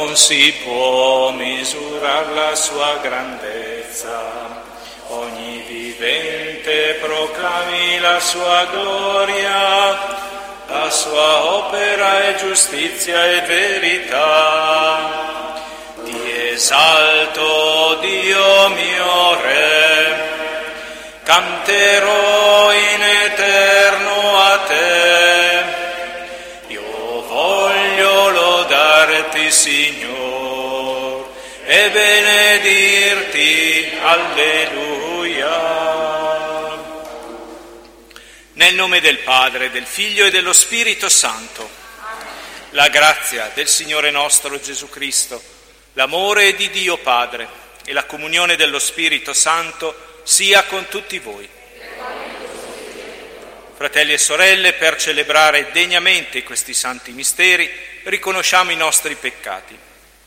non si può misurare la sua grandezza. Ogni vivente proclami la sua gloria, la sua opera è giustizia e verità. Ti esalto, Dio mio Re, canterò in eterno a te. Io voglio lodarti, Signor, e benedirti. Alleluia. Nel nome del Padre, del Figlio e dello Spirito Santo. La grazia del Signore nostro Gesù Cristo, l'amore di Dio Padre e la comunione dello Spirito Santo sia con tutti voi. Fratelli e sorelle, per celebrare degnamente questi santi misteri, riconosciamo i nostri peccati.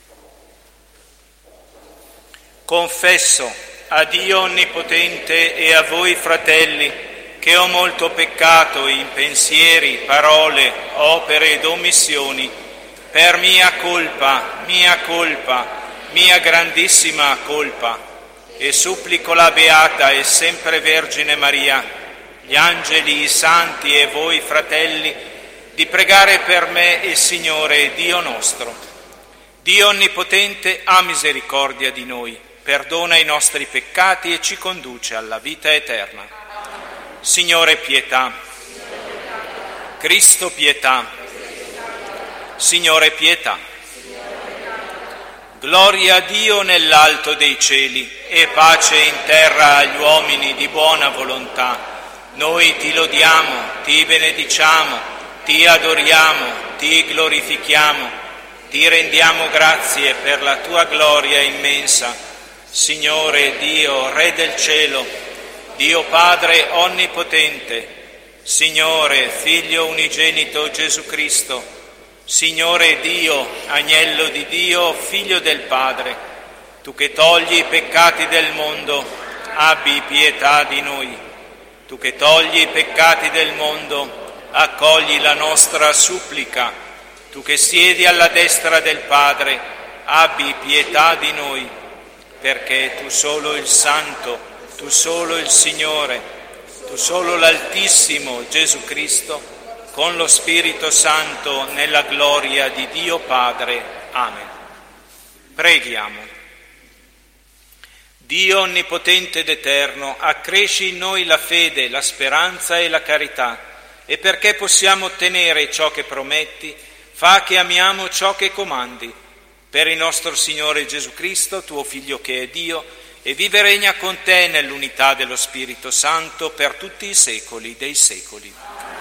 Confesso a Dio Onnipotente e a voi, fratelli, che ho molto peccato in pensieri, parole, opere ed omissioni, per mia colpa, mia grandissima colpa, e supplico la Beata e sempre Vergine Maria, gli angeli, i santi e voi, fratelli, di pregare per me il Signore Dio nostro. Dio Onnipotente ha misericordia di noi, perdona i nostri peccati e ci conduce alla vita eterna. Signore, pietà. Cristo, pietà. Signore, pietà. Gloria a Dio nell'alto dei cieli e pace in terra agli uomini di buona volontà. Noi ti lodiamo, ti benediciamo, ti adoriamo, ti glorifichiamo, ti rendiamo grazie per la tua gloria immensa. Signore Dio, Re del cielo, Dio Padre Onnipotente, Signore, Figlio unigenito Gesù Cristo, Signore Dio, Agnello di Dio, Figlio del Padre, tu che togli i peccati del mondo, abbi pietà di noi. Tu che togli i peccati del mondo, accogli la nostra supplica. Tu che siedi alla destra del Padre, abbi pietà di noi, perché tu solo il Santo, tu solo il Signore, tu solo l'Altissimo Gesù Cristo, con lo Spirito Santo, nella gloria di Dio Padre. Amen. Preghiamo. Dio Onnipotente ed Eterno, accresci in noi la fede, la speranza e la carità, e perché possiamo ottenere ciò che prometti, fa che amiamo ciò che comandi. Per il nostro Signore Gesù Cristo, tuo Figlio che è Dio, e vive e regna con te nell'unità dello Spirito Santo per tutti i secoli dei secoli.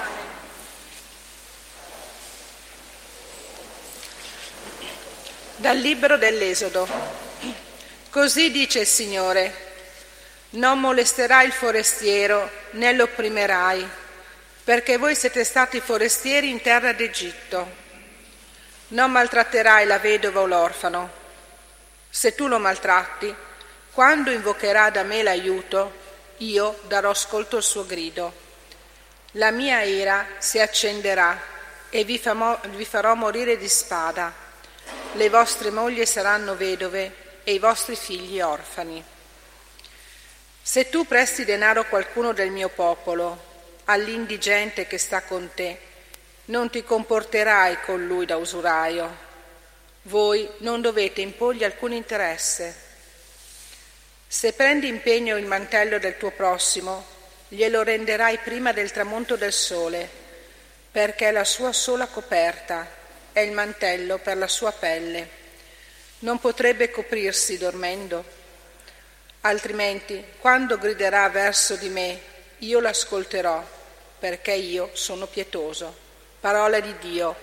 Dal libro dell'Esodo. Così dice il Signore: non molesterai il forestiero né lo opprimerai, perché voi siete stati forestieri in terra d'Egitto. Non maltratterai la vedova o l'orfano. Se tu lo maltratti, quando invocherà da me l'aiuto, io darò ascolto al suo grido. La mia ira si accenderà e vi farò morire di spada. Le vostre mogli saranno vedove e i vostri figli orfani. Se tu presti denaro a qualcuno del mio popolo, all'indigente che sta con te, non ti comporterai con lui da usuraio. Voi non dovete imporgli alcun interesse. Se prendi impegno il mantello del tuo prossimo, glielo renderai prima del tramonto del sole, perché è la sua sola coperta, è il mantello per la sua pelle. Non potrebbe coprirsi dormendo? Altrimenti, quando griderà verso di me, io l'ascolterò, perché io sono pietoso. Parola di Dio.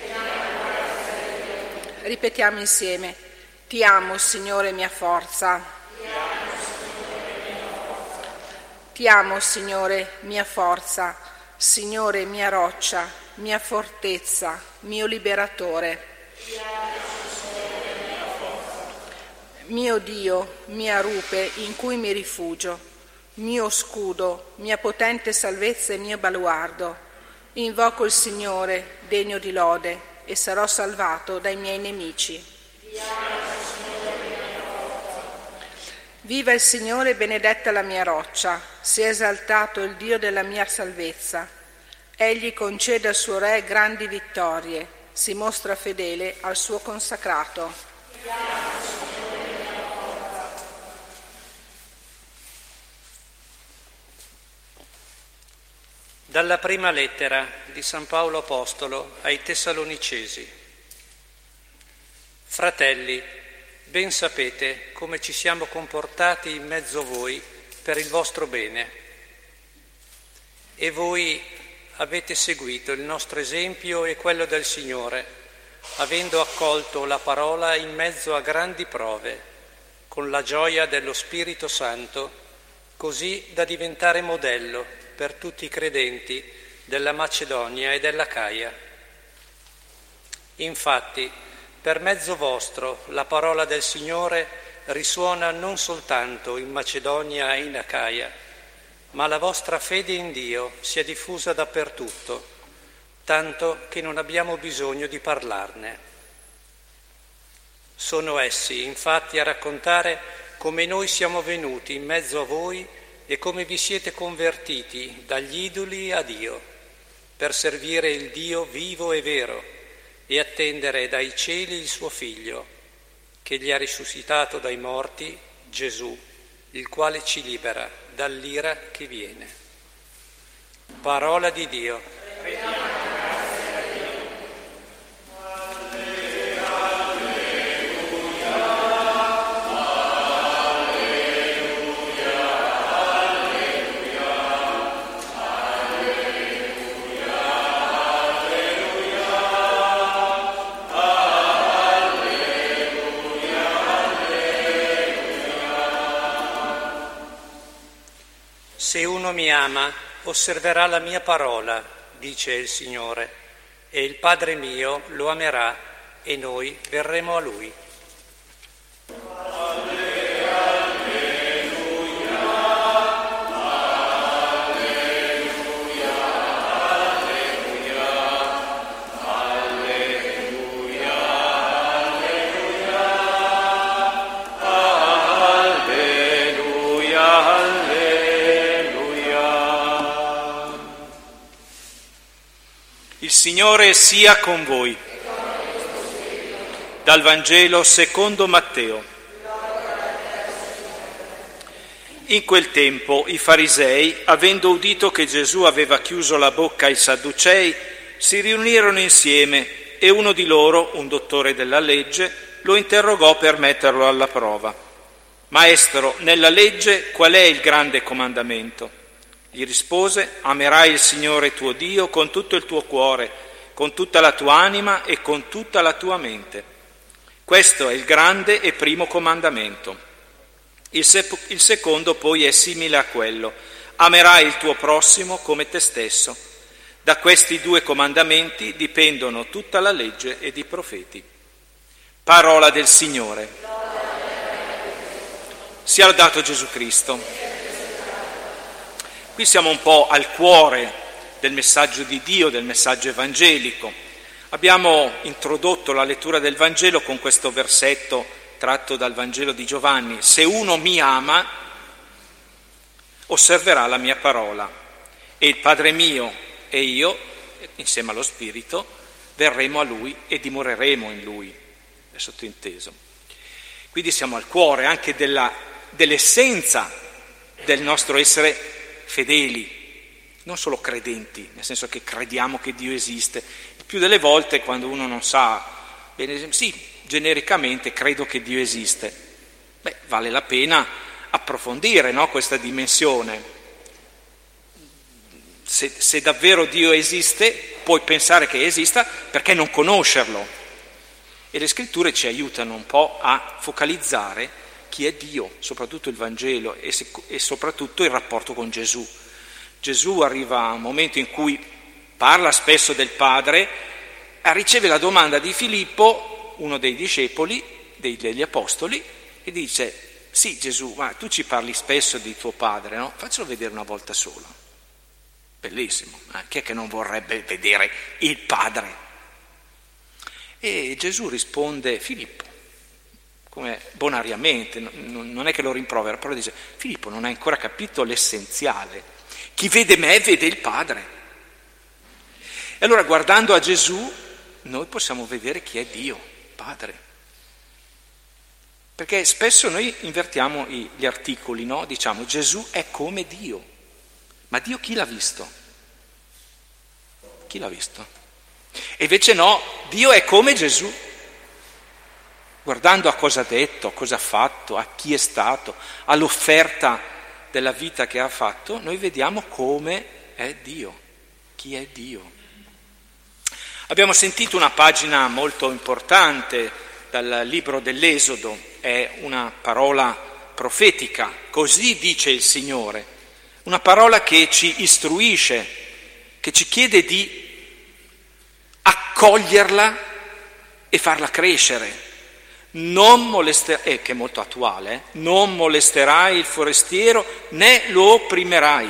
Ripetiamo insieme: ti amo, Signore, mia forza. Ti amo, Signore, mia forza, Signore, mia roccia, mia fortezza, mio liberatore. Mio Dio, mia rupe in cui mi rifugio, mio scudo, mia potente salvezza e mio baluardo. Invoco il Signore, degno di lode, e sarò salvato dai miei nemici. Viva il Signore, benedetta la mia roccia, sia esaltato il Dio della mia salvezza. Egli concede al suo Re grandi vittorie, si mostra fedele al suo consacrato. Dalla prima lettera di San Paolo Apostolo ai Tessalonicesi. Fratelli, ben sapete come ci siamo comportati in mezzo a voi per il vostro bene. E voi avete seguito il nostro esempio e quello del Signore, avendo accolto la parola in mezzo a grandi prove, con la gioia dello Spirito Santo, così da diventare modello per tutti i credenti della Macedonia e dell'Acaia. Infatti, per mezzo vostro la parola del Signore risuona non soltanto in Macedonia e in Acaia, ma la vostra fede in Dio si è diffusa dappertutto, tanto che non abbiamo bisogno di parlarne. Sono essi, infatti, a raccontare come noi siamo venuti in mezzo a voi e come vi siete convertiti dagli idoli a Dio, per servire il Dio vivo e vero e attendere dai cieli il suo Figlio, che gli ha risuscitato dai morti, Gesù, il quale ci libera dall'ira che viene. Parola di Dio. Se uno mi ama, osserverà la mia parola, dice il Signore, e il Padre mio lo amerà e noi verremo a Lui. Il Signore sia con voi. Dal Vangelo secondo Matteo. In quel tempo i farisei, avendo udito che Gesù aveva chiuso la bocca ai Sadducei, si riunirono insieme e uno di loro, un dottore della legge, lo interrogò per metterlo alla prova. Maestro, nella legge qual è il grande comandamento? Gli rispose: amerai il Signore tuo Dio con tutto il tuo cuore, con tutta la tua anima e con tutta la tua mente. Questo è il grande e primo comandamento. Il secondo poi è simile a quello: amerai il tuo prossimo come te stesso. Da questi due comandamenti dipendono tutta la legge ed i profeti. Parola del Signore. Sia lodato Gesù Cristo. Qui siamo un po' al cuore del messaggio di Dio, del messaggio evangelico. Abbiamo introdotto la lettura del Vangelo con questo versetto tratto dal Vangelo di Giovanni: se uno mi ama, osserverà la mia parola, e il Padre mio e io, insieme allo Spirito, verremo a Lui e dimoreremo in Lui. È sottinteso. Quindi siamo al cuore anche dell'essenza del nostro essere fedeli, non solo credenti, nel senso che crediamo che Dio esiste. Il più delle volte, quando uno non sa bene, sì, genericamente credo che Dio esiste, vale la pena approfondire, no, questa dimensione. Se davvero Dio esiste, puoi pensare che esista, perché non conoscerlo? E le scritture ci aiutano un po' a focalizzare chi è Dio, soprattutto il Vangelo e soprattutto il rapporto con Gesù. Gesù arriva a un momento in cui parla spesso del Padre, riceve la domanda di Filippo, uno dei discepoli, degli apostoli, e dice: sì Gesù, ma tu ci parli spesso di tuo Padre, no? Faccelo vedere una volta sola. Bellissimo, chi è che non vorrebbe vedere il Padre? E Gesù risponde: Filippo, come bonariamente, non è che lo rimprovera, però dice: Filippo, non hai ancora capito l'essenziale. Chi vede me vede il Padre. E allora, guardando a Gesù, noi possiamo vedere chi è Dio, Padre. Perché spesso noi invertiamo gli articoli, no? Diciamo Gesù è come Dio. Ma Dio chi l'ha visto? Chi l'ha visto? E invece no, Dio è come Gesù. Guardando a cosa ha detto, a cosa ha fatto, a chi è stato, all'offerta della vita che ha fatto, noi vediamo come è Dio, chi è Dio. Abbiamo sentito una pagina molto importante dal libro dell'Esodo, è una parola profetica, così dice il Signore, una parola che ci istruisce, che ci chiede di accoglierla e farla crescere. Non molesterai, che è molto attuale, non molesterai il forestiero né lo opprimerai.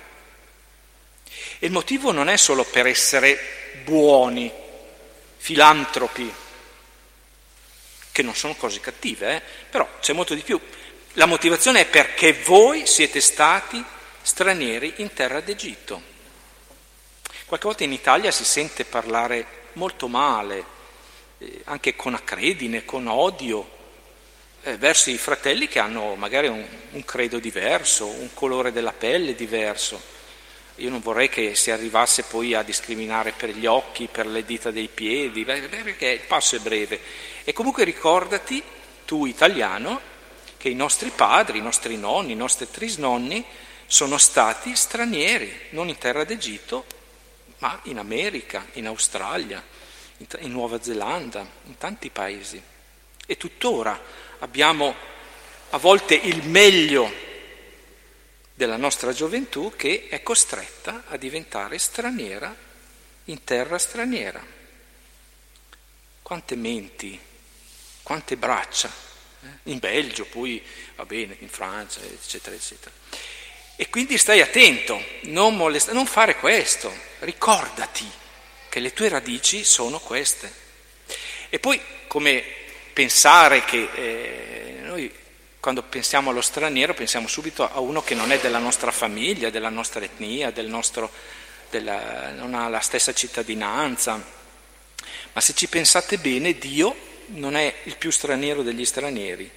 E il motivo non è solo per essere buoni, filantropi, che non sono cose cattive, però c'è molto di più. La motivazione è perché voi siete stati stranieri in terra d'Egitto. Qualche volta in Italia si sente parlare molto male, anche con acredine, con odio, verso i fratelli che hanno magari un credo diverso, un colore della pelle diverso. Io non vorrei che si arrivasse poi a discriminare per gli occhi, per le dita dei piedi, perché il passo è breve. E comunque ricordati, tu italiano, che i nostri padri, i nostri nonni, i nostri trisnonni sono stati stranieri, non in terra d'Egitto, ma in America, in Australia, in Nuova Zelanda, in tanti paesi. E tuttora abbiamo a volte il meglio della nostra gioventù che è costretta a diventare straniera in terra straniera. Quante menti, quante braccia, in Belgio poi, va bene, in Francia, eccetera, eccetera. E quindi stai attento, non fare questo, ricordati che le tue radici sono queste. E poi come pensare che noi quando pensiamo allo straniero pensiamo subito a uno che non è della nostra famiglia, della nostra etnia, non ha la stessa cittadinanza. Ma se ci pensate bene, Dio non è il più straniero degli stranieri,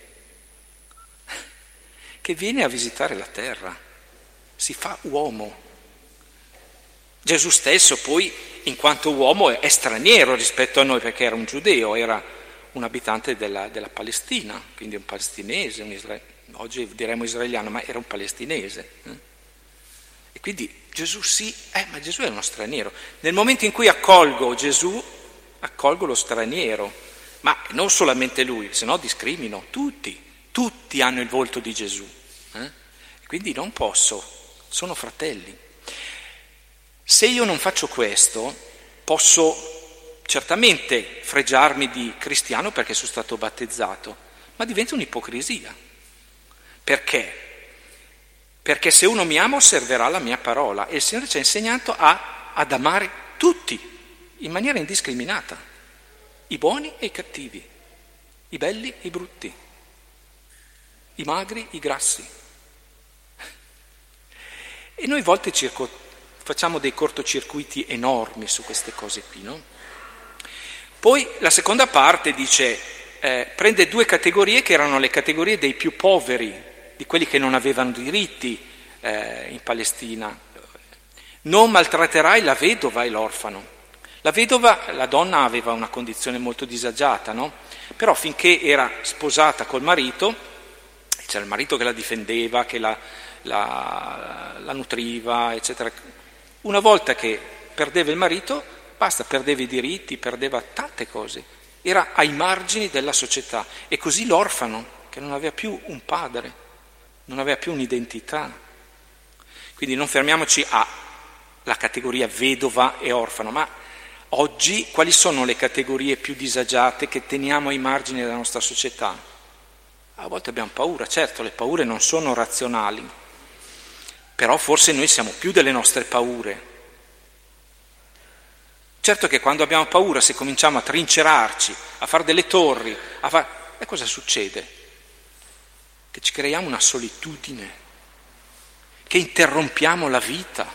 che viene a visitare la terra, si fa uomo. Gesù stesso poi, in quanto uomo, è straniero rispetto a noi, perché era un giudeo, era un abitante della Palestina, quindi un palestinese, oggi diremmo israeliano, ma era un palestinese. E quindi Gesù sì, ma Gesù è uno straniero. Nel momento in cui accolgo Gesù, accolgo lo straniero, ma non solamente lui, se no discrimino, tutti hanno il volto di Gesù. Quindi non posso, sono fratelli. Se io non faccio questo, posso certamente fregiarmi di cristiano perché sono stato battezzato, ma diventa un'ipocrisia. Perché? Perché se uno mi ama osserverà la mia parola e il Signore ci ha insegnato ad amare tutti in maniera indiscriminata, i buoni e i cattivi, i belli e i brutti, i magri, i grassi. E noi a volte facciamo dei cortocircuiti enormi su queste cose qui, no? Poi la seconda parte dice, prende due categorie che erano le categorie dei più poveri, di quelli che non avevano diritti in Palestina. Non maltratterai la vedova e l'orfano. La vedova, la donna aveva una condizione molto disagiata, no? Però finché era sposata col marito, c'era il marito che la difendeva, che la nutriva, eccetera. Una volta che perdeva il marito, basta, perdeva i diritti, perdeva tante cose, era ai margini della società. E così l'orfano, che non aveva più un padre, non aveva più un'identità. Quindi non fermiamoci alla categoria vedova e orfano, ma oggi quali sono le categorie più disagiate che teniamo ai margini della nostra società? A volte abbiamo paura, certo, le paure non sono razionali, però forse noi siamo più delle nostre paure. Certo che quando abbiamo paura, se cominciamo a trincerarci, a fare delle torri, E cosa succede? Che ci creiamo una solitudine, che interrompiamo la vita.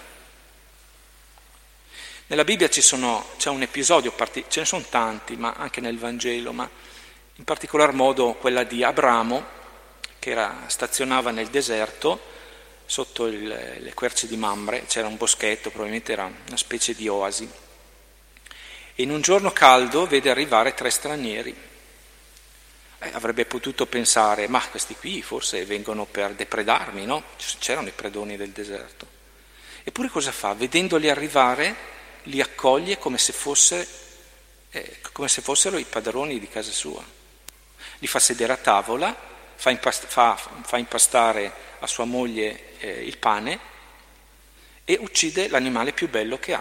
Nella Bibbia c'è un episodio, ce ne sono tanti, ma anche nel Vangelo, ma in particolar modo quella di Abramo, che stazionava nel deserto, sotto le querce di Mamre, c'era un boschetto, probabilmente era una specie di oasi, e in un giorno caldo vede arrivare 3 stranieri. Avrebbe potuto pensare, ma questi qui forse vengono per depredarmi, no? C'erano i predoni del deserto. Eppure cosa fa? Vedendoli arrivare, li accoglie come se fossero i padroni di casa sua. Li fa sedere a tavola, fa impastare a sua moglie il pane e uccide l'animale più bello che ha.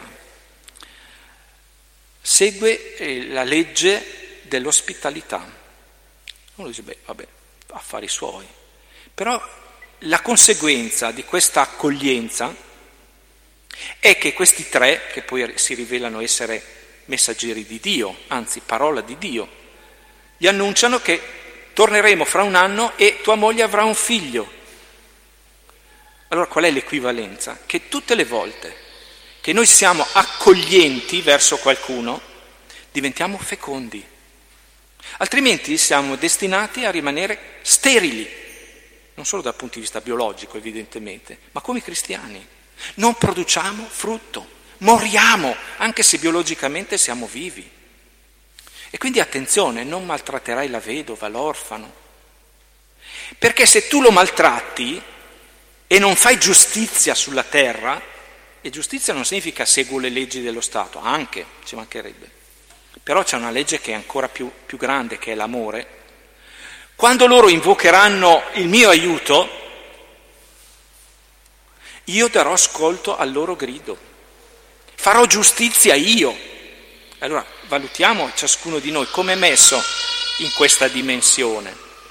Segue la legge dell'ospitalità. Uno dice, vabbè, affari suoi. Però la conseguenza di questa accoglienza è che questi 3, che poi si rivelano essere messaggeri di Dio, anzi parola di Dio, gli annunciano che torneremo fra un anno e tua moglie avrà un figlio. Allora qual è l'equivalenza? Che tutte le volte che noi siamo accoglienti verso qualcuno, diventiamo fecondi. Altrimenti siamo destinati a rimanere sterili, non solo dal punto di vista biologico evidentemente, ma come cristiani. Non produciamo frutto, moriamo anche se biologicamente siamo vivi. E quindi attenzione, non maltratterai la vedova, l'orfano, perché se tu lo maltratti e non fai giustizia sulla terra, e giustizia non significa seguo le leggi dello Stato, anche, ci mancherebbe, però c'è una legge che è ancora più grande, che è l'amore. Quando loro invocheranno il mio aiuto, io darò ascolto al loro grido, farò giustizia io. Allora valutiamo ciascuno di noi come è messo in questa dimensione.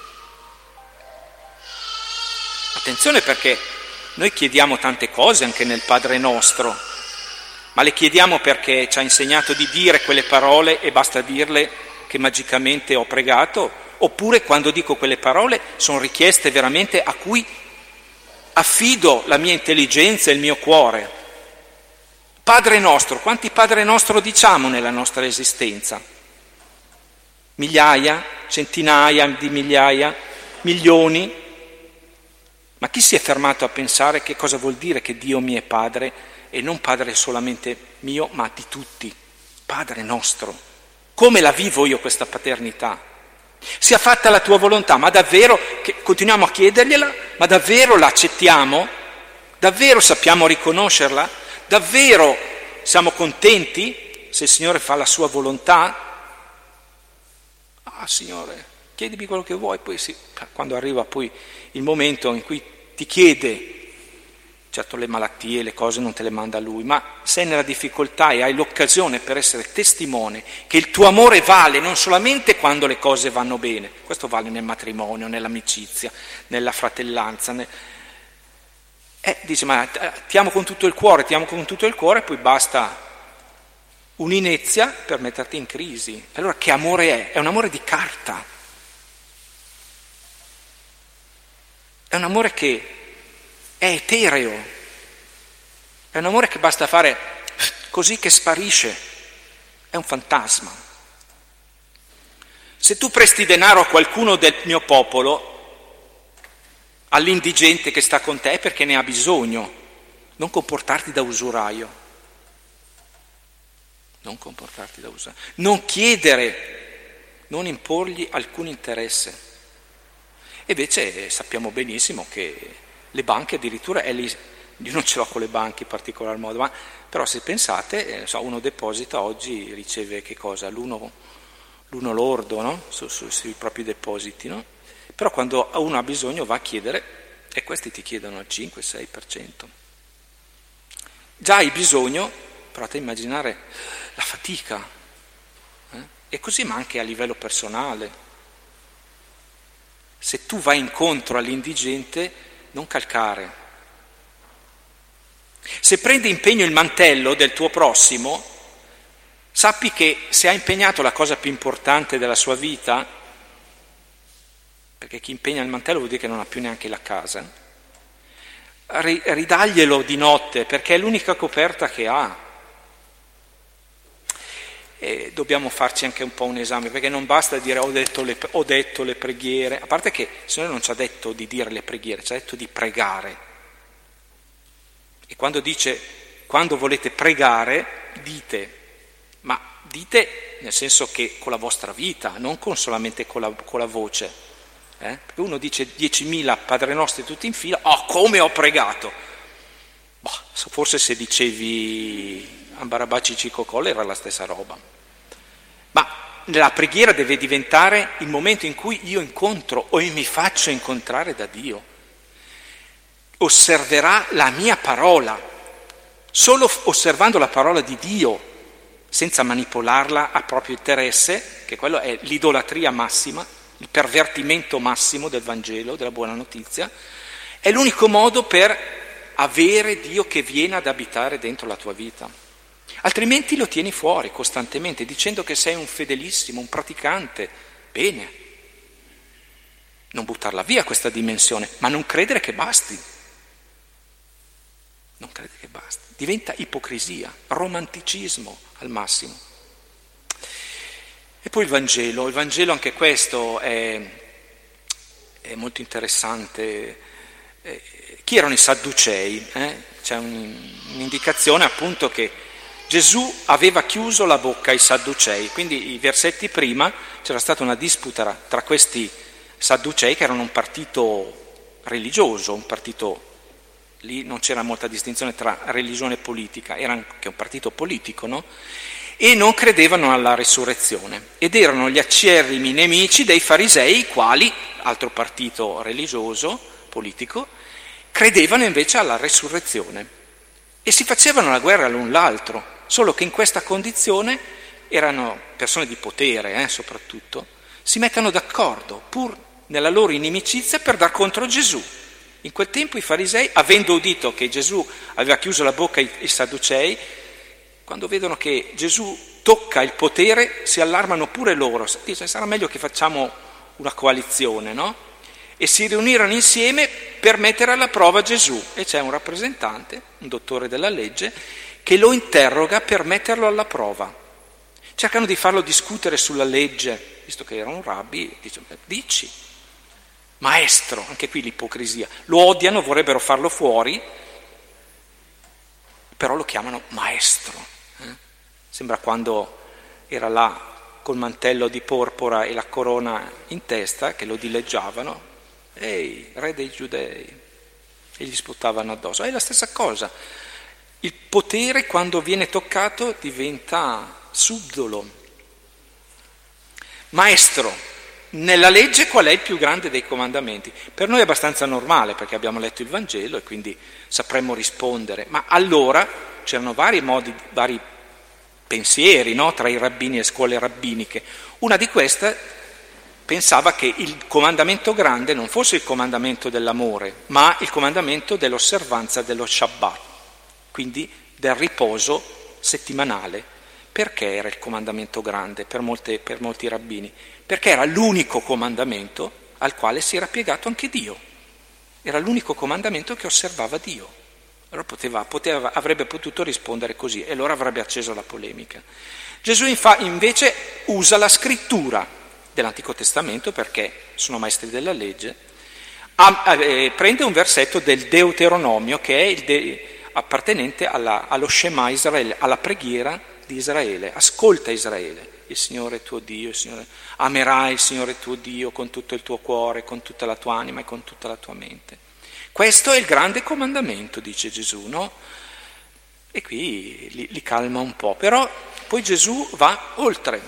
Attenzione, perché noi chiediamo tante cose anche nel Padre Nostro, ma le chiediamo perché ci ha insegnato di dire quelle parole e basta dirle che magicamente ho pregato, oppure quando dico quelle parole sono richieste veramente a cui affido la mia intelligenza e il mio cuore. Padre nostro, quanti Padre nostro diciamo nella nostra esistenza? Migliaia, centinaia di migliaia, milioni? Ma chi si è fermato a pensare che cosa vuol dire che Dio mi è Padre e non Padre solamente mio, ma di tutti? Padre nostro. Come la vivo io questa paternità? Sia fatta la tua volontà, ma davvero continuiamo a chiedergliela? Ma davvero la accettiamo? Davvero sappiamo riconoscerla? Davvero siamo contenti se il Signore fa la sua volontà? Ah, Signore, chiedimi quello che vuoi, poi sì, quando arriva poi il momento in cui ti chiede, certo le malattie, le cose non te le manda Lui, ma sei nella difficoltà e hai l'occasione per essere testimone che il tuo amore vale non solamente quando le cose vanno bene, questo vale nel matrimonio, nell'amicizia, nella fratellanza, dice, ma ti amo con tutto il cuore, e poi basta un'inezia per metterti in crisi. Allora che amore è? È un amore di carta. È un amore che è etereo, è un amore che basta fare così che sparisce, è un fantasma. Se tu presti denaro a qualcuno del mio popolo, all'indigente che sta con te, è perché ne ha bisogno, non comportarti da usuraio, non chiedere, non imporgli alcun interesse. E invece sappiamo benissimo che le banche addirittura, io non ce l'ho con le banche in particolar modo, ma però se pensate, uno deposita oggi, riceve che cosa? L'uno lordo, no? Sui propri depositi, no? Però quando uno ha bisogno va a chiedere e questi ti chiedono il 5-6%. Già hai bisogno, provate a immaginare la fatica, e così, ma anche a livello personale. Se tu vai incontro all'indigente, non calcare. Se prendi impegno il mantello del tuo prossimo, sappi che se ha impegnato la cosa più importante della sua vita, perché chi impegna il mantello vuol dire che non ha più neanche la casa, ridaglielo di notte, perché è l'unica coperta che ha. E dobbiamo farci anche un po' un esame, perché non basta dire ho detto le preghiere, a parte che il Signore non ci ha detto di dire le preghiere, ci ha detto di pregare. E quando dice, quando volete pregare, dite, ma dite nel senso che con la vostra vita, non solamente con la voce. Perché uno dice 10.000 Padre Nostri tutti in fila, come ho pregato! Forse se dicevi Ambarabaci Cicocolle era la stessa roba. Ma la preghiera deve diventare il momento in cui io incontro o mi faccio incontrare da Dio. Osserverà la mia parola. Solo osservando la parola di Dio, senza manipolarla a proprio interesse, che quello è l'idolatria massima, il pervertimento massimo del Vangelo, della buona notizia, è l'unico modo per avere Dio che viene ad abitare dentro la tua vita. Altrimenti lo tieni fuori costantemente, dicendo che sei un fedelissimo, un praticante. Bene, non buttarla via questa dimensione, ma non credere che basti. Non credere che basti. Diventa ipocrisia, romanticismo al massimo. E poi il Vangelo anche questo è molto interessante. Chi erano i Sadducei? C'è un'indicazione appunto che Gesù aveva chiuso la bocca ai Sadducei, quindi i versetti prima c'era stata una disputa tra questi Sadducei che erano un partito religioso, un partito, lì non c'era molta distinzione tra religione e politica, era anche un partito politico, no? E non credevano alla resurrezione ed erano gli acerrimi nemici dei farisei, i quali, altro partito religioso, politico, credevano invece alla resurrezione e si facevano la guerra l'un l'altro, solo che in questa condizione erano persone di potere, soprattutto, si mettono d'accordo pur nella loro inimicizia per dar contro Gesù. In quel tempo i farisei, avendo udito che Gesù aveva chiuso la bocca ai Sadducei, quando vedono che Gesù tocca il potere si allarmano pure loro, dice sarà meglio che facciamo una coalizione, no? E si riunirono insieme per mettere alla prova Gesù e c'è un rappresentante, un dottore della legge, che lo interroga per metterlo alla prova. Cercano di farlo discutere sulla legge, visto che era un rabbi, dice, dici, maestro, anche qui l'ipocrisia, lo odiano, vorrebbero farlo fuori, però lo chiamano maestro. Sembra quando era là col mantello di porpora e la corona in testa, che lo dileggiavano, ehi, re dei giudei, e gli sputavano addosso. È la stessa cosa, il potere quando viene toccato diventa subdolo. Maestro, nella legge qual è il più grande dei comandamenti? Per noi è abbastanza normale perché abbiamo letto il Vangelo e quindi sapremmo rispondere, ma allora c'erano vari modi, vari pensieri, no? Tra i rabbini e scuole rabbiniche. Una di queste pensava che il comandamento grande non fosse il comandamento dell'amore, ma il comandamento dell'osservanza dello Shabbat, quindi del riposo settimanale. Perché era il comandamento grande per molti rabbini? Perché era l'unico comandamento al quale si era piegato anche Dio. Era l'unico comandamento che osservava Dio. Allora avrebbe potuto rispondere così e allora avrebbe acceso la polemica. Gesù invece usa la scrittura dell'Antico Testamento, perché sono maestri della legge, prende un versetto del Deuteronomio che è appartenente allo Shema Israele, alla preghiera di Israele. Ascolta Israele, il Signore tuo Dio, amerai il Signore tuo Dio con tutto il tuo cuore, con tutta la tua anima e con tutta la tua mente. Questo è il grande comandamento, dice Gesù, no? E qui li calma un po', però poi Gesù va oltre.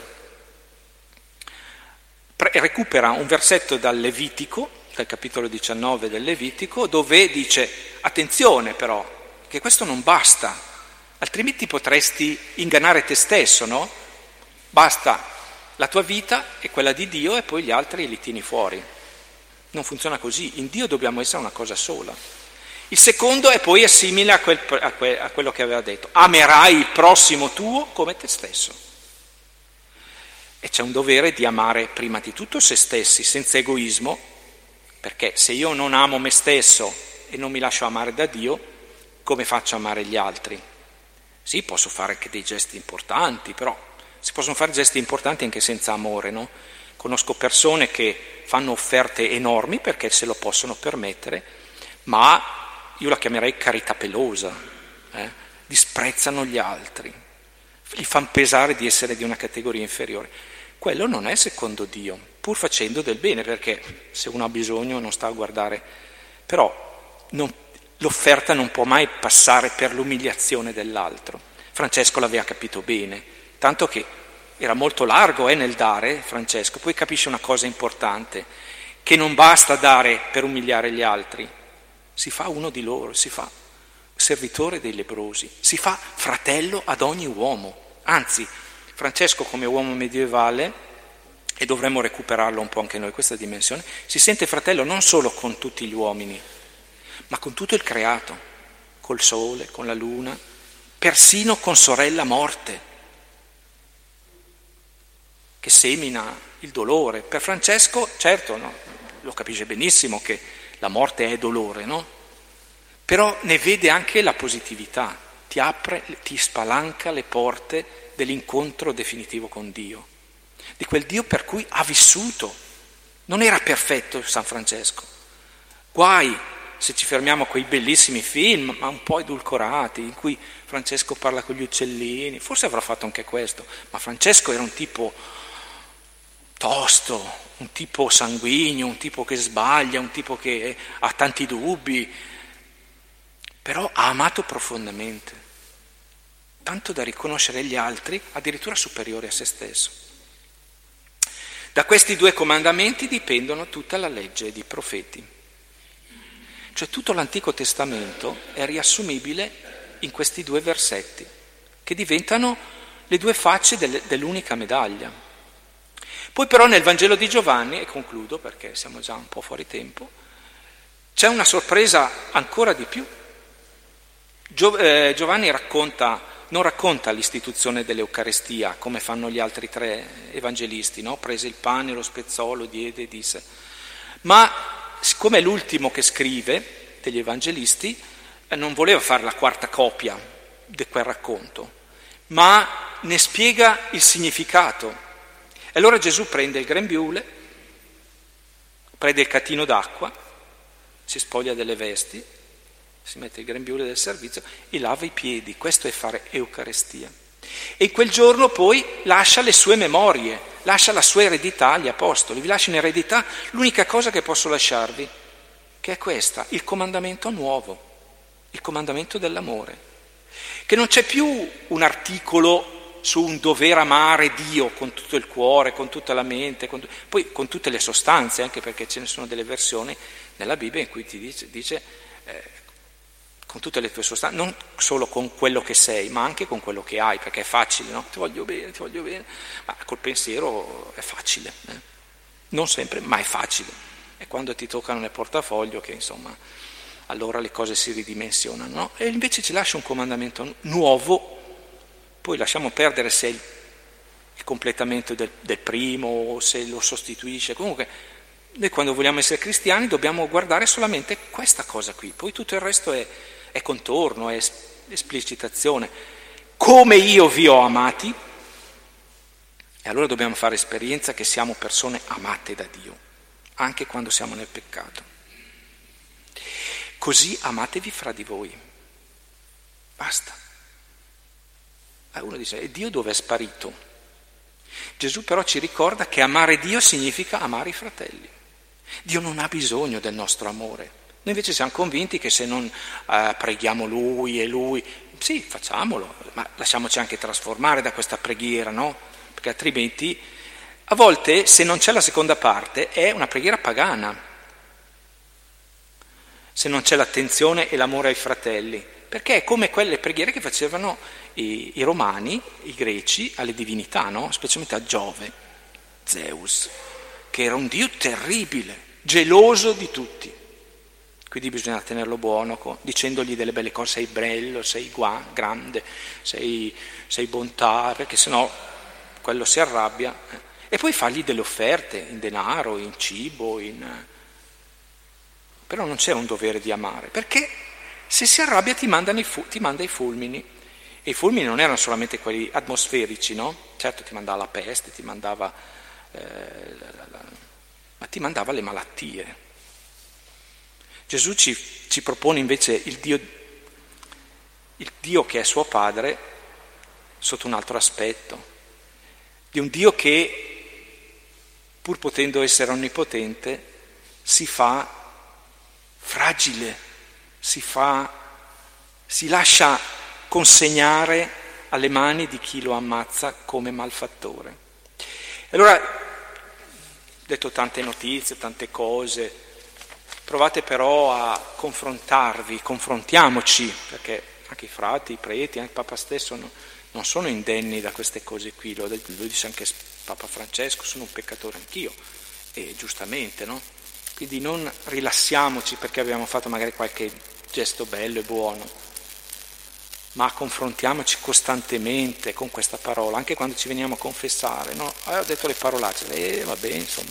Recupera un versetto dal Levitico, dal capitolo 19 del Levitico, dove dice, attenzione però, che questo non basta, altrimenti potresti ingannare te stesso, no? Basta la tua vita e quella di Dio e poi gli altri li tieni fuori. Non funziona così, in Dio dobbiamo essere una cosa sola. Il secondo è poi simile a quello che aveva detto, amerai il prossimo tuo come te stesso. E c'è un dovere di amare prima di tutto se stessi, senza egoismo, perché se io non amo me stesso e non mi lascio amare da Dio, come faccio a amare gli altri? Sì, posso fare anche dei gesti importanti, però si possono fare gesti importanti anche senza amore, no? Conosco persone che fanno offerte enormi perché se lo possono permettere, ma io la chiamerei carità pelosa, disprezzano gli altri, li fanno pesare di essere di una categoria inferiore. Quello non è secondo Dio, pur facendo del bene, perché se uno ha bisogno non sta a guardare, però l'offerta non può mai passare per l'umiliazione dell'altro. Francesco l'aveva capito bene, tanto che era molto largo nel dare, Francesco, poi capisce una cosa importante, che non basta dare per umiliare gli altri, si fa uno di loro, si fa servitore dei leprosi, si fa fratello ad ogni uomo. Anzi, Francesco come uomo medievale, e dovremmo recuperarlo un po' anche noi questa dimensione, si sente fratello non solo con tutti gli uomini, ma con tutto il creato, col sole, con la luna, persino con sorella morte, che semina il dolore. Per Francesco, certo, no, lo capisce benissimo che la morte è dolore, no? Però ne vede anche la positività, ti spalanca le porte dell'incontro definitivo con Dio, di quel Dio per cui ha vissuto. Non era perfetto San Francesco. Guai se ci fermiamo a quei bellissimi film, ma un po' edulcorati, in cui Francesco parla con gli uccellini, forse avrà fatto anche questo, ma Francesco era un tipo tosto, un tipo sanguigno, un tipo che sbaglia, un tipo che ha tanti dubbi, però ha amato profondamente, tanto da riconoscere gli altri addirittura superiori a se stesso. Da questi due comandamenti dipendono tutta la legge ed i profeti. Cioè tutto l'Antico Testamento è riassumibile in questi due versetti, che diventano le due facce dell'unica medaglia. Poi però nel Vangelo di Giovanni, e concludo perché siamo già un po' fuori tempo, c'è una sorpresa ancora di più. Giovanni non racconta l'istituzione dell'Eucarestia come fanno gli altri tre evangelisti, no? Prese il pane, lo spezzò, lo diede e disse. Ma siccome è l'ultimo che scrive degli evangelisti, non voleva fare la quarta copia di quel racconto, ma ne spiega il significato. E allora Gesù prende il grembiule, prende il catino d'acqua, si spoglia delle vesti, si mette il grembiule del servizio e lava i piedi. Questo è fare Eucarestia. E in quel giorno poi lascia le sue memorie, lascia la sua eredità agli apostoli. Vi lascio in eredità l'unica cosa che posso lasciarvi, che è questa, il comandamento nuovo, il comandamento dell'amore. Che non c'è più un articolo su un dover amare Dio con tutto il cuore, con tutta la mente, poi con tutte le sostanze, anche perché ce ne sono delle versioni nella Bibbia in cui ti dice con tutte le tue sostanze, non solo con quello che sei, ma anche con quello che hai, perché è facile, no? Ti voglio bene, ma col pensiero è facile, non sempre, ma è facile. E quando ti toccano nel portafoglio che insomma, allora le cose si ridimensionano, no? E invece ci lascia un comandamento nuovo, poi lasciamo perdere se è il completamento del primo o se lo sostituisce, comunque noi quando vogliamo essere cristiani dobbiamo guardare solamente questa cosa qui, poi tutto il resto è contorno, è esplicitazione. Come io vi ho amati, e allora dobbiamo fare esperienza che siamo persone amate da Dio, anche quando siamo nel peccato. Così amatevi fra di voi. Basta. Uno dice, e Dio dove è sparito? Gesù però ci ricorda che amare Dio significa amare i fratelli. Dio non ha bisogno del nostro amore. Noi invece siamo convinti che se non preghiamo Lui e Lui, sì, facciamolo, ma lasciamoci anche trasformare da questa preghiera, no? Perché altrimenti, a volte, se non c'è la seconda parte, è una preghiera pagana. Se non c'è l'attenzione e l'amore ai fratelli, perché è come quelle preghiere che facevano i romani, i greci, alle divinità, no? Specialmente a Giove, Zeus, che era un dio terribile, geloso di tutti. Quindi bisogna tenerlo buono, dicendogli delle belle cose, sei bello, sei grande, sei bontà, perché sennò quello si arrabbia. E poi fargli delle offerte in denaro, in cibo, però non c'è un dovere di amare, perché se si arrabbia ti manda i fulmini, e i fulmini non erano solamente quelli atmosferici, no? Certo ti mandava la peste, ti mandava, ma ti mandava le malattie. Gesù ci propone invece il Dio che è suo Padre sotto un altro aspetto, di un Dio che, pur potendo essere onnipotente, si fa fragile, si lascia consegnare alle mani di chi lo ammazza come malfattore. Allora, detto tante notizie, tante cose, provate però a confrontiamoci, perché anche i frati, i preti, anche il Papa stesso non sono indenni da queste cose qui, lo dice anche Papa Francesco, sono un peccatore anch'io, e giustamente, no? Quindi non rilassiamoci perché abbiamo fatto magari qualche gesto bello e buono, ma confrontiamoci costantemente con questa parola, anche quando ci veniamo a confessare, no? Ho detto le parolacce, vabbè, insomma.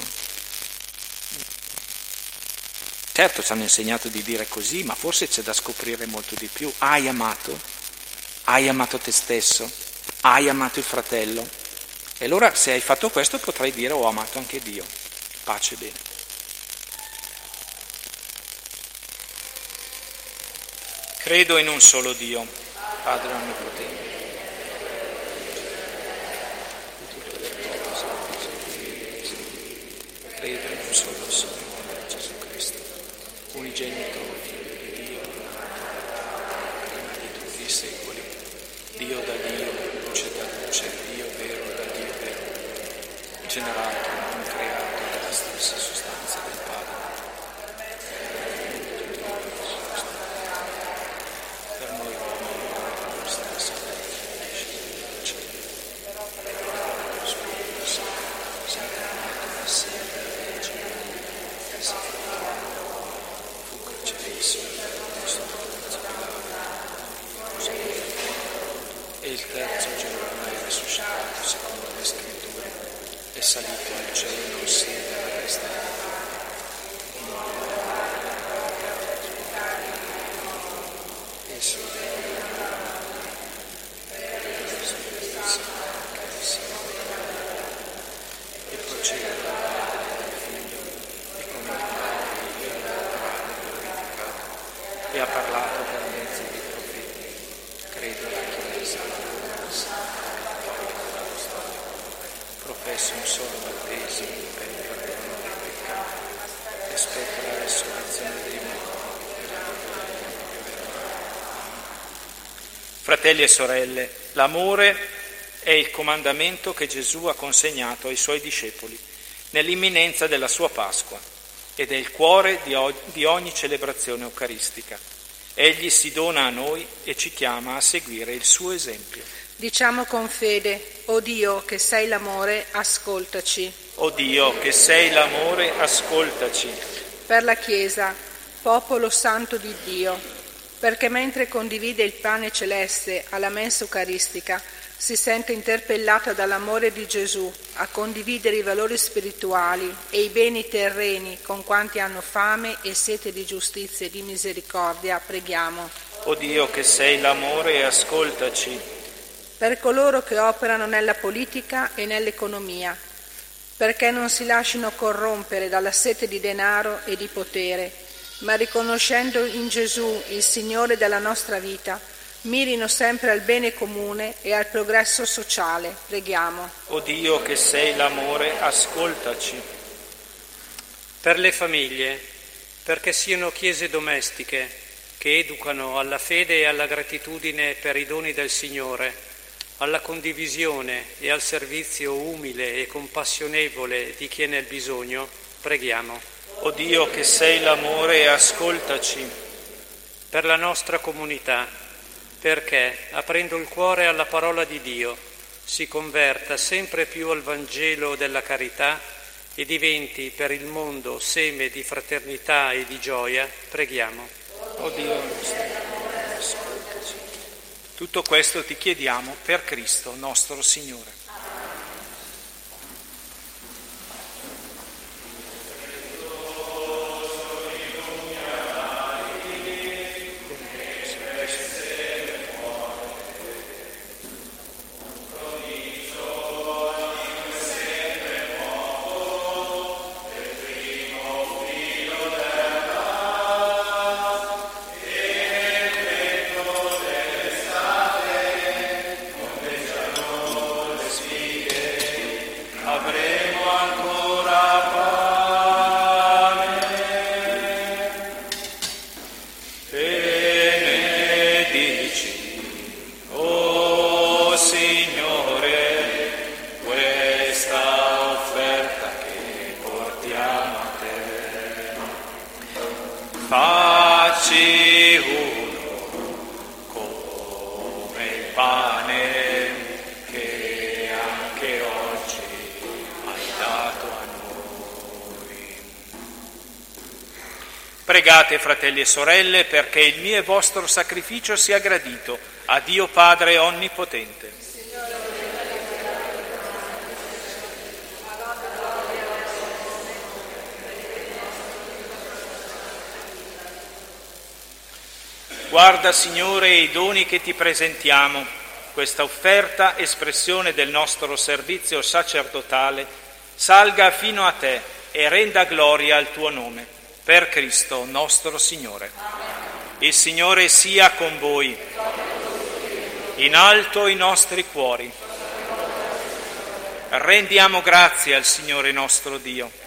Certo ci hanno insegnato di dire così, ma forse c'è da scoprire molto di più. Hai amato te stesso, hai amato il fratello, e allora se hai fatto questo potrai dire ho amato anche Dio, pace e bene. Credo in un solo Dio, Padre Onnipotente. Credo in un solo Signore Gesù Cristo, unigenito Figlio di Dio, prima di tutti i secoli, Dio da Dio, luce da luce, Dio vero da Dio vero, generato, non creato dalla stessa sostanza del Padre. Per noi uomini, la nostra salvezza, e il terzo giorno è risuscitato secondo le scritture, è salito al cielo, siede alla destra di Dio. E procede dal Padre al Figlio, e con il Padre il Padre glorificato, e ha parlato per mezzo dei profeti. Credo alla Chiesa, professo un solo battesimo per il perdono dei peccati, aspetto la resurrezione dei morti e la vita del mondo. Fratelli e sorelle, l'amore è il comandamento che Gesù ha consegnato ai suoi discepoli nell'imminenza della sua Pasqua ed è il cuore di ogni celebrazione eucaristica. Egli si dona a noi e ci chiama a seguire il suo esempio. Diciamo con fede: o Dio che sei l'amore, ascoltaci. O Dio che sei l'amore, ascoltaci. Per la Chiesa, popolo santo di Dio, perché mentre condivide il pane celeste alla mensa eucaristica, si sente interpellata dall'amore di Gesù a condividere i valori spirituali e i beni terreni con quanti hanno fame e sete di giustizia e di misericordia, preghiamo. O Dio che sei l'amore, ascoltaci. Per coloro che operano nella politica e nell'economia, perché non si lasciano corrompere dalla sete di denaro e di potere, ma riconoscendo in Gesù il Signore della nostra vita, mirino sempre al bene comune e al progresso sociale. Preghiamo. O Dio che sei l'amore, ascoltaci. Per le famiglie, perché siano chiese domestiche che educano alla fede e alla gratitudine per i doni del Signore, alla condivisione e al servizio umile e compassionevole di chi è nel bisogno, preghiamo. O Dio che sei l'amore, ascoltaci. Per la nostra comunità, perché, aprendo il cuore alla parola di Dio, si converta sempre più al Vangelo della carità e diventi per il mondo seme di fraternità e di gioia, preghiamo. O Dio nostro, ascoltaci. Tutto questo ti chiediamo per Cristo nostro Signore. Facci uno come il pane che anche oggi hai dato a noi. Pregate, fratelli e sorelle, perché il mio e vostro sacrificio sia gradito a Dio Padre Onnipotente. Guarda, Signore, i doni che ti presentiamo, questa offerta, espressione del nostro servizio sacerdotale, salga fino a te e renda gloria al tuo nome, per Cristo nostro Signore. Il Signore sia con voi, in alto i nostri cuori. Rendiamo grazie al Signore nostro Dio.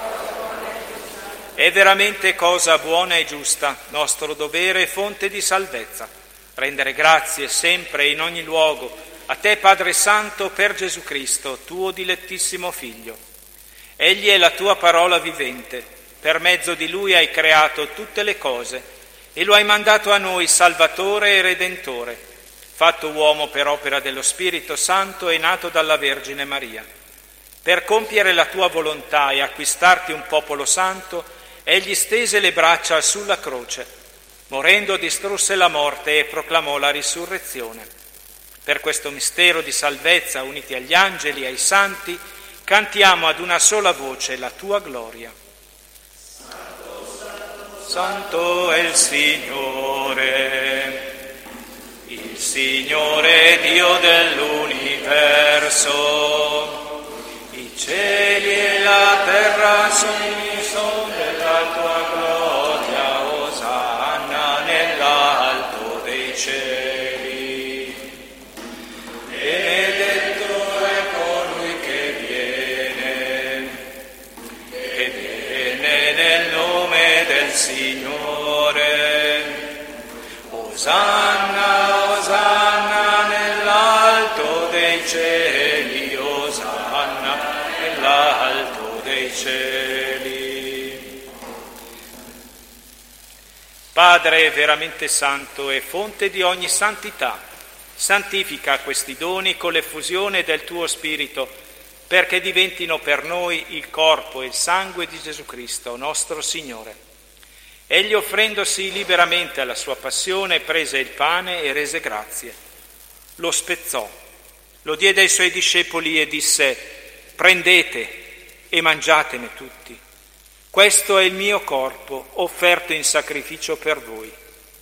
È veramente cosa buona e giusta, nostro dovere e fonte di salvezza, rendere grazie sempre e in ogni luogo a te, Padre Santo, per Gesù Cristo, tuo dilettissimo Figlio. Egli è la tua parola vivente, per mezzo di Lui hai creato tutte le cose e lo hai mandato a noi Salvatore e Redentore, fatto uomo per opera dello Spirito Santo e nato dalla Vergine Maria. Per compiere la tua volontà e acquistarti un popolo santo, egli stese le braccia sulla croce, morendo distrusse la morte e proclamò la risurrezione. Per questo mistero di salvezza, uniti agli angeli e ai santi, cantiamo ad una sola voce la tua gloria. Santo, santo, santo è il Signore Dio dell'universo. I cieli e la terra sono della tua gloria, osanna nell'alto dei cieli. Benedetto è colui che viene nel nome del Signore. Osanna, osanna nell'alto dei cieli, osanna nell'alto dei cieli. Padre veramente santo e fonte di ogni santità, santifica questi doni con l'effusione del tuo Spirito, perché diventino per noi il corpo e il sangue di Gesù Cristo, nostro Signore. Egli, offrendosi liberamente alla sua passione, prese il pane e rese grazie. Lo spezzò, lo diede ai suoi discepoli e disse: prendete e mangiatene tutti. Questo è il mio corpo, offerto in sacrificio per voi.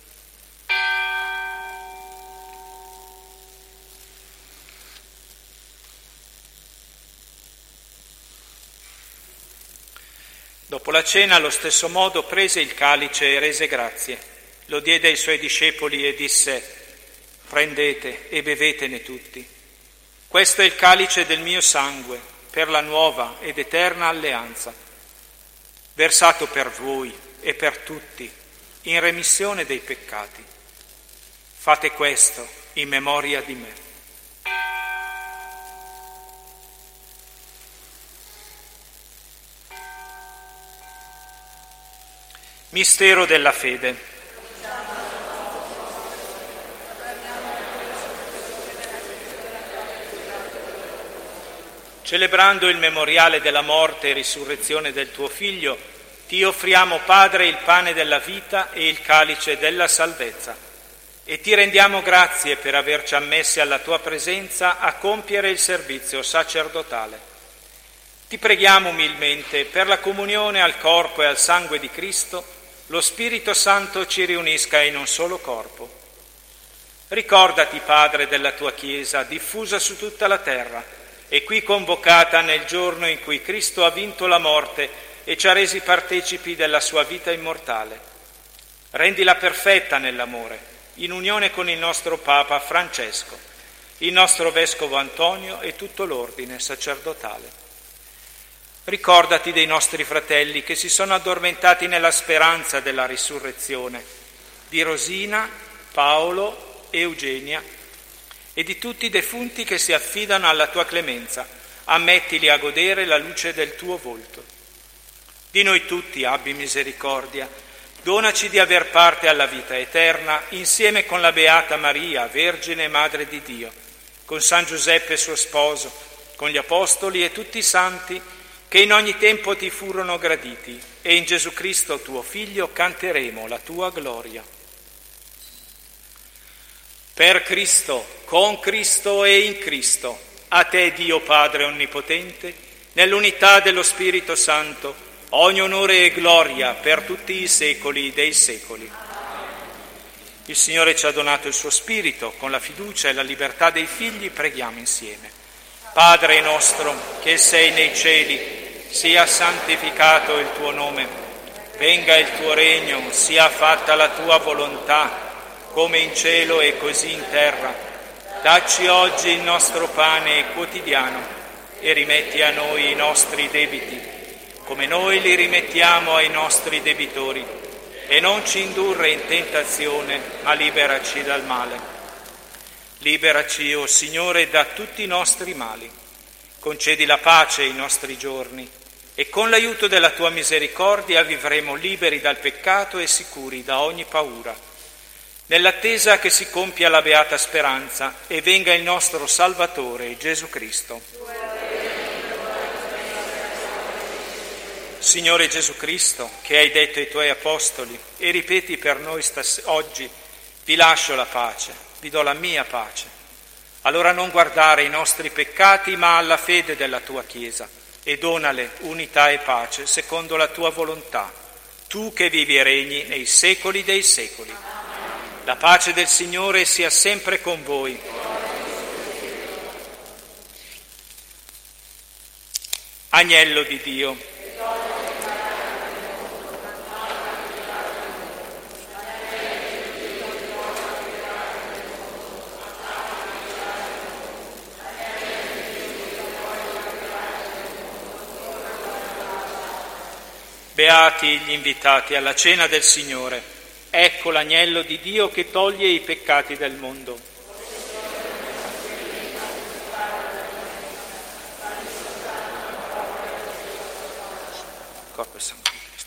Dopo la cena, allo stesso modo, prese il calice e rese grazie. Lo diede ai suoi discepoli e disse: prendete e bevetene tutti. Questo è il calice del mio sangue, per la nuova ed eterna alleanza, versato per voi e per tutti, in remissione dei peccati. Fate questo in memoria di me. Mistero della fede. Celebrando il memoriale della morte e risurrezione del tuo Figlio, ti offriamo, Padre, il pane della vita e il calice della salvezza, e ti rendiamo grazie per averci ammessi alla tua presenza a compiere il servizio sacerdotale. Ti preghiamo umilmente per la comunione al corpo e al sangue di Cristo, lo Spirito Santo ci riunisca in un solo corpo. Ricordati, Padre, della tua Chiesa, diffusa su tutta la terra, e qui convocata nel giorno in cui Cristo ha vinto la morte e ci ha resi partecipi della sua vita immortale. Rendila perfetta nell'amore, in unione con il nostro Papa Francesco, il nostro Vescovo Antonio e tutto l'ordine sacerdotale. Ricordati dei nostri fratelli che si sono addormentati nella speranza della risurrezione, di Rosina, Paolo, Eugenia, e di tutti i defunti che si affidano alla tua clemenza. Ammettili a godere la luce del tuo volto. Di noi tutti abbi misericordia, Donaci di aver parte alla vita eterna insieme con la Beata Maria, Vergine e Madre di Dio, con San Giuseppe suo sposo, con gli Apostoli e tutti i santi che in ogni tempo ti furono graditi, e in Gesù Cristo tuo Figlio canteremo la tua gloria. Per Cristo, con Cristo e in Cristo, a te Dio Padre Onnipotente, nell'unità dello Spirito Santo, ogni onore e gloria per tutti i secoli dei secoli. Il Signore ci ha donato il suo Spirito, con la fiducia e la libertà dei figli preghiamo insieme. Padre nostro, che sei nei cieli, sia santificato il tuo nome, venga il tuo regno, sia fatta la tua volontà, come in cielo e così in terra. Dacci oggi il nostro pane quotidiano e rimetti a noi i nostri debiti, come noi li rimettiamo ai nostri debitori, e non ci indurre in tentazione, ma liberaci dal male. Liberaci, o Signore, da tutti i nostri mali. Concedi la pace ai nostri giorni, e con l'aiuto della tua misericordia vivremo liberi dal peccato e sicuri da ogni paura, nell'attesa che si compia la beata speranza e venga il nostro Salvatore Gesù Cristo. Signore Gesù Cristo, che hai detto ai tuoi apostoli e ripeti per noi oggi, vi lascio la pace, vi do la mia pace. Allora non guardare i nostri peccati, ma alla fede della tua Chiesa, e donale unità e pace secondo la tua volontà, tu che vivi e regni nei secoli dei secoli. La pace del Signore sia sempre con voi. Agnello di Dio. Beati gli invitati alla cena del Signore. Ecco l'agnello di Dio che toglie i peccati del mondo. Corpo e sangue di Cristo.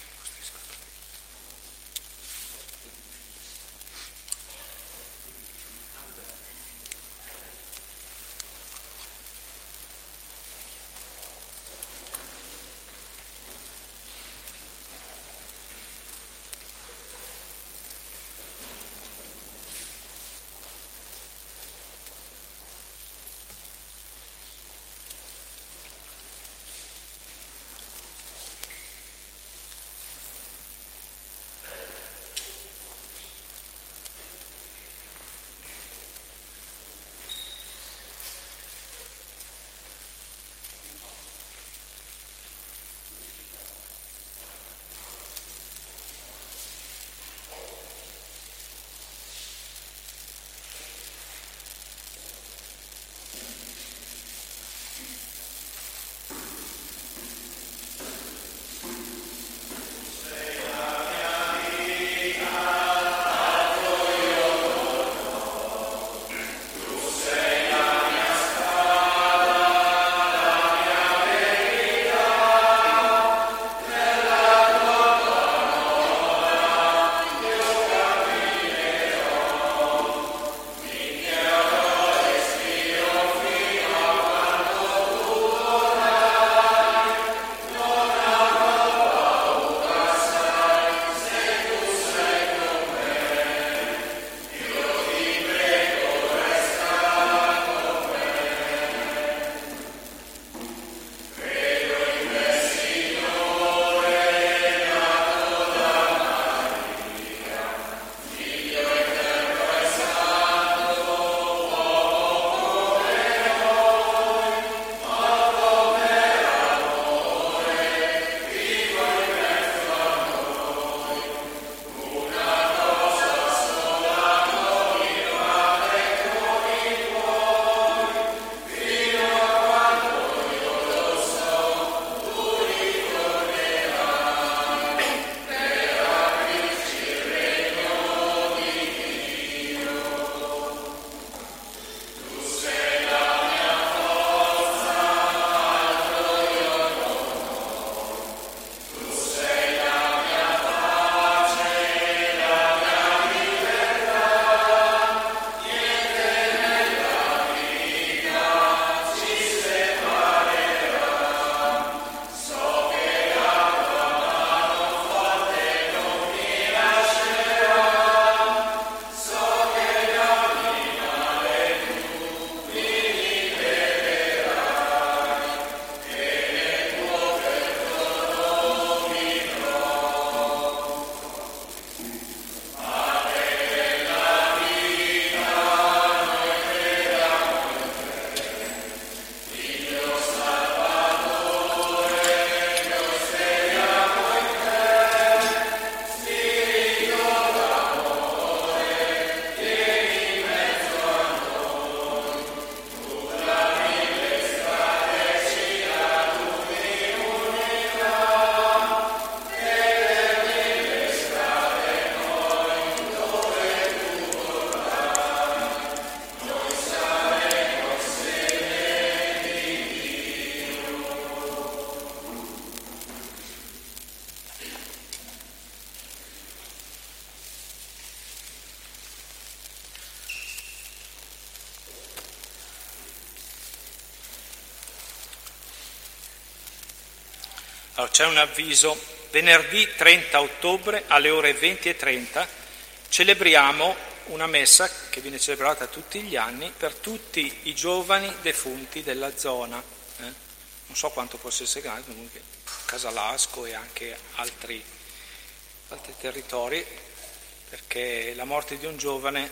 Allora, c'è un avviso: venerdì 30 ottobre alle ore 20:30 celebriamo una messa che viene celebrata tutti gli anni per tutti i giovani defunti della zona. Non so quanto possa essere grande, comunque Casalasco e anche altri territori, perché la morte di un giovane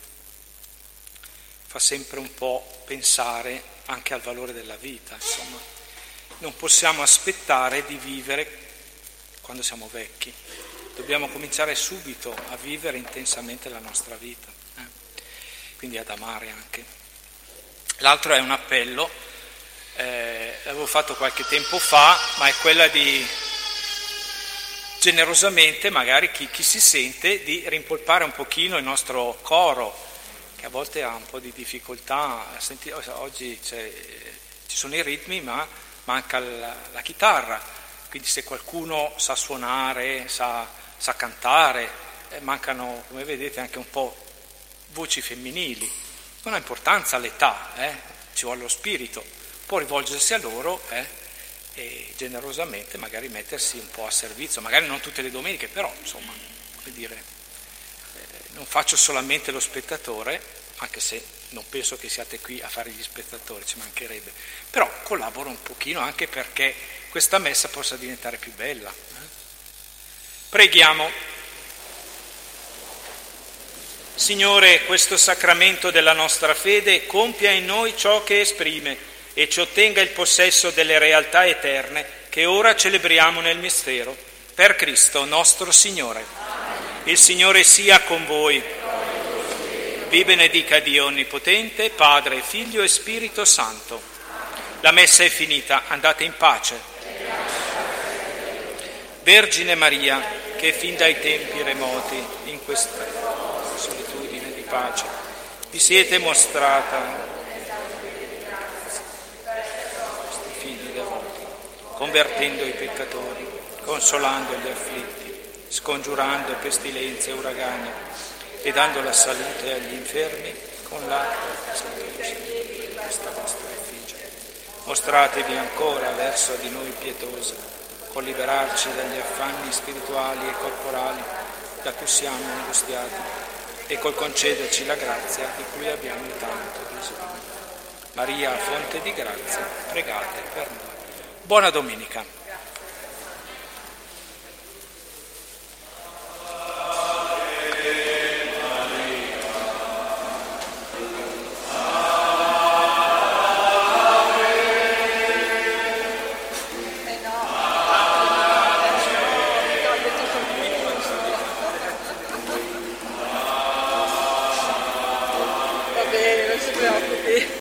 fa sempre un po' pensare anche al valore della vita, insomma. Non possiamo aspettare di vivere quando siamo vecchi, dobbiamo cominciare subito a vivere intensamente la nostra vita, quindi ad amare anche. L'altro è un appello, l'avevo fatto qualche tempo fa, ma è quella di generosamente, magari chi si sente, di rimpolpare un pochino il nostro coro, che a volte ha un po' di difficoltà. Oggi ci sono i ritmi, ma manca la chitarra, quindi se qualcuno sa suonare, sa cantare, mancano, come vedete, anche un po' voci femminili. Non ha importanza l'età, ci vuole lo spirito, può rivolgersi a loro e generosamente magari mettersi un po' a servizio, magari non tutte le domeniche, però insomma, come dire, non faccio solamente lo spettatore, anche se non penso che siate qui a fare gli spettatori, ci mancherebbe, però collaboro un pochino anche perché questa messa possa diventare più bella. Preghiamo. Signore, questo sacramento della nostra fede compia in noi ciò che esprime e ci ottenga il possesso delle realtà eterne che ora celebriamo nel mistero. Per Cristo nostro Signore. Il Signore sia con voi. Vi benedica Dio Onnipotente, Padre, Figlio e Spirito Santo. La messa è finita, andate in pace. Vergine Maria, che fin dai tempi remoti in questa solitudine di pace vi siete mostrata figli devoti, convertendo i peccatori, consolando gli afflitti, scongiurando pestilenze e uragani e dando la salute agli infermi con l'acqua di questa vostra effigie. Mostratevi ancora verso di noi pietosi, con liberarci dagli affanni spirituali e corporali da cui siamo angustiati e col concederci la grazia di cui abbiamo tanto bisogno. Maria, fonte di grazia, pregate per noi. Buona domenica.